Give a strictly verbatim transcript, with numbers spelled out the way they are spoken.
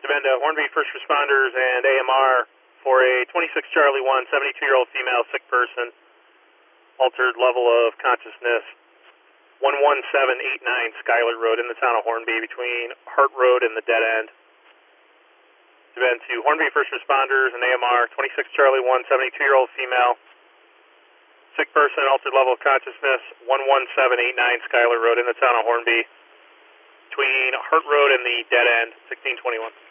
been to Hornby First Responders and A M R for a twenty-six Charlie one, seventy-two-year-old female sick person, altered level of consciousness, one one seven eight nine Schuyler Road in the town of Hornby between Hart Road and the dead end. It's been to Hornby First Responders and A M R, twenty-six Charlie one, seventy-two-year-old female, sick person, altered level of consciousness, one one seven eight nine Schuyler Road in the town of Hornby between Hart Road and the dead end, sixteen twenty-one.